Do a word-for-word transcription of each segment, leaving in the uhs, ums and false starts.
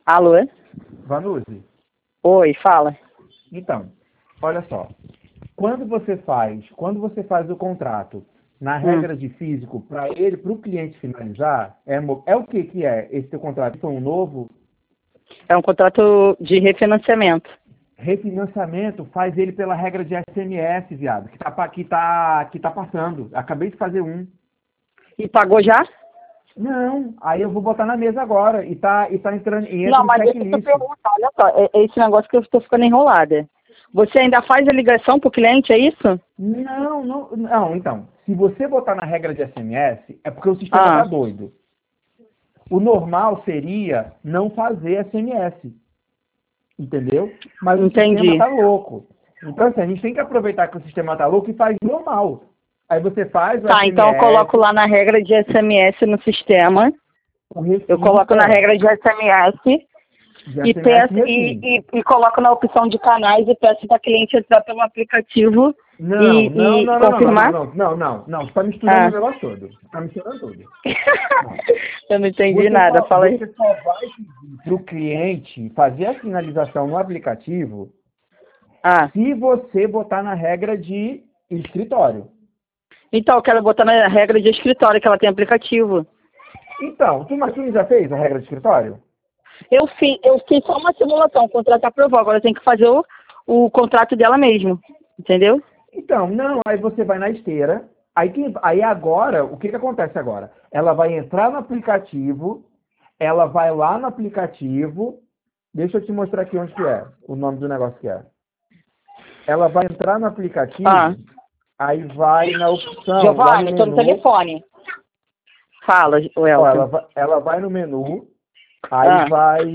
Alô? Vanuzi, Oi, fala. então, olha só. Quando você faz, quando você faz o contrato na Hum. regra de físico para ele, para o cliente finalizar, é, mo- é o que que é esse teu contrato? Foi um novo É um contrato de refinanciamento. refinanciamento, faz ele pela regra de S M S, viado, que tá, pa- que tá, que tá passando. Acabei de fazer um. E pagou já? Não, aí eu vou botar na mesa agora e tá, e tá entrando, e entra Não, em mas deixa eu te checklist. perguntar, olha só, é, é esse negócio que eu estou ficando enrolada. Você ainda faz a ligação pro cliente, é isso? Não, não, não, então, se você botar na regra de S M S, é porque o sistema tá Ah, doido. O normal seria não fazer S M S, entendeu? Mas o sistema entendi. tá louco. Então, assim, a gente tem que aproveitar que o sistema tá louco e faz normal. Aí você faz o Tá, então eu S M S, coloco lá na regra de S M S no sistema. o refis, Eu coloco na é, regra de S M S de e S M S peço refis. e, e, e coloco na opção de canais e peço para cliente entrar pelo aplicativo Não, não, e, e não, não, não, não, não, confirmar. não, não, não, não, você tá misturando o Ah. negócio todo. Você tá misturando tudo. Não. Eu não entendi Você nada, só, fala aí. você só vai pedir para o cliente fazer a finalização no aplicativo Ah, se você botar na regra de escritório. então eu quero botar na regra de escritório que ela tem aplicativo. Então, tu, mas tu já fez a regra de escritório? Eu fiz, eu fiz só uma simulação, o contrato aprovou, agora eu tenho que fazer o, o contrato dela mesmo, entendeu? Então, não, aí você vai na esteira, aí, quem, aí agora, o que, que acontece agora? Ela vai entrar no aplicativo, ela vai lá no aplicativo, deixa eu te mostrar aqui onde que é, o nome do negócio que é. Ela vai entrar no Ah, aplicativo, aí vai na opção, lá no Giovanni, tô no menu, telefone. Fala, ó, ela, Welton. vai- ela vai no menu, aí Ah, vai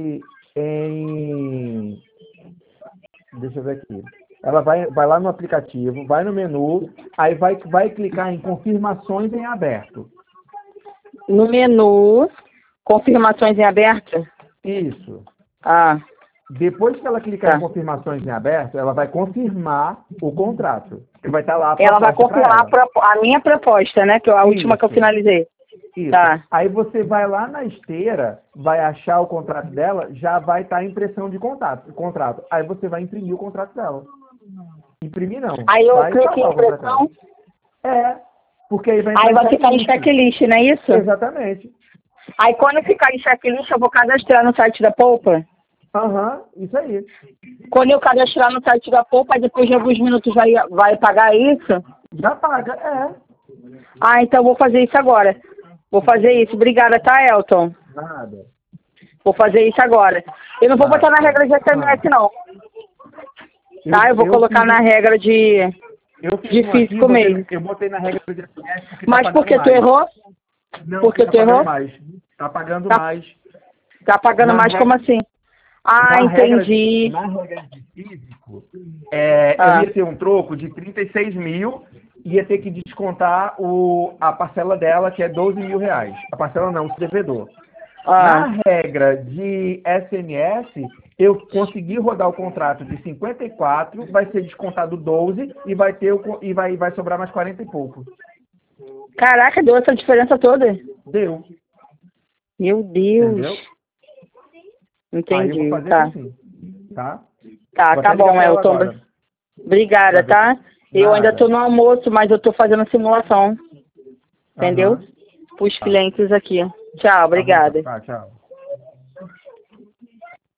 em, deixa eu ver aqui. Ela vai, vai lá no aplicativo, vai no menu, aí vai, vai clicar em confirmações em aberto. no menu, confirmações em aberto. Isso. Ah, Depois que ela clicar em tá. confirmações em aberto, ela vai confirmar o contrato. Que vai estar lá a Ela vai proposta para confirmar a, ela. propo- a minha proposta, né? Que é a última que eu Isso. finalizei. Isso. Tá. Aí você vai lá na esteira, vai achar o contrato dela, já vai estar a impressão de contrato, contrato. Aí você vai imprimir o contrato dela. Imprimir não. Aí eu Vai clico em salvar o contrato dela. impressão, É. Porque aí vai entrar aí em vai ficar em checklist. checklist, não é isso? Exatamente. Aí quando ficar em checklist, eu vou cadastrar no site da Poupa. Aham, isso aí. Quando eu cadastrar no site da Poupa, aí depois de alguns minutos vai, vai pagar isso? Já paga, é. Ah, então eu vou fazer isso agora. Vou fazer isso. Obrigada, tá, Elton? Nada. Vou fazer isso agora. Eu não vou Vai, botar na vai. regra de S M S, Ah, não. eu, Tá? Eu vou eu colocar fiz na um, regra de, eu fiz de um aqui, físico botei, na- mesmo. eu botei na regra de S M S porque tá Mas por pagando que tu mais. errou? Não, Por porque que tá tu pagando errou? mais. Tá pagando Tá, mais. tá pagando Na, mais como re, assim? Ah, na, regra, entendi. na regra de físico, é, eu Ah, ia ter um troco de trinta e seis mil, ia ter que descontar o, a parcela dela, que é doze mil reais. A parcela não, o devedor. ah. Na regra de S M S, eu consegui rodar o contrato de cinquenta e quatro, vai ser descontado doze e vai ter o, co- e vai, vai sobrar mais quarenta e pouco. Caraca, deu essa diferença toda. Deu, Meu Deus. entendeu? Aí eu vou Entendi, fazer isso tá. assim, tá? Tá, Vou tá até ligar bom, pra ela Elton. agora, pra Obrigada, ver se... tá? Eu ainda tô Nada. no almoço, mas eu tô fazendo simulação. Entendeu? Aham, Para os tá. clientes aqui. Tchau, Tá bom então. obrigada. Tá, tchau.